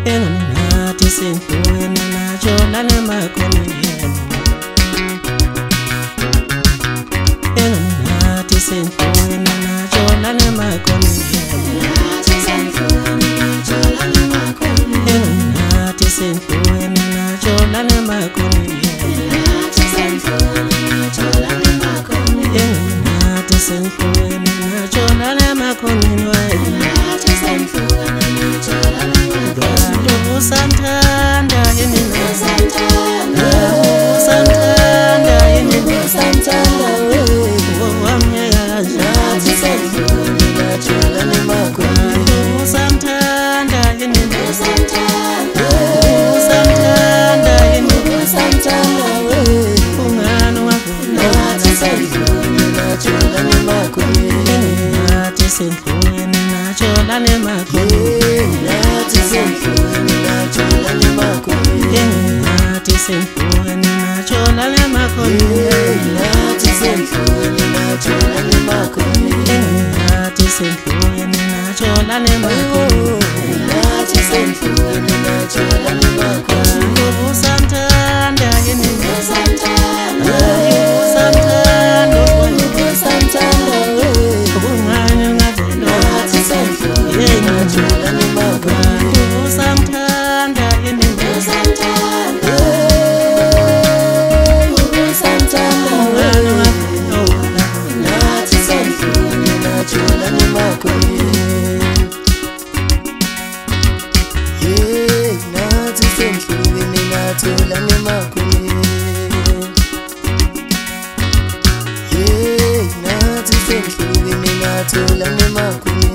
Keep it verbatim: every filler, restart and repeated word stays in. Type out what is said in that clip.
engathi sendweni nacho lana makhoni engathi sendweni nacho lana makhoni engathi sendweni nacho lana makhoni engathi sendweni nacho lana makhoni engathi sendweni nacho lana makhoni engathi sendweni nacho lana makhoni engathi sendweni nacho lana makhoni usantanda yini usantanda usantanda yini usantanda wamnyakaza sendweni nacho lana makhoni usantanda yini usantanda usantanda yini usantanda ungano wavela sendweni nacho lana makhoni engathi sendweni nacho lana makhoni engathi sendweni nacho lana makhoni engathi sendweni nacho lana makhoni engathi sendweni nacho lana makhoni engathi sendweni nacho lana makhoni engathi sendweni nacho lana makhoni usantanda yini usantanda usantanda usantanda ungani ngavela sendweni nacho lana makhoni usantanda yini usantanda usantanda ungani ngavela nathi sendweni nacho lana makhoni yeah nathi sendweni nacho lana makhoni yeah nathi sendweni nacho lana makhoni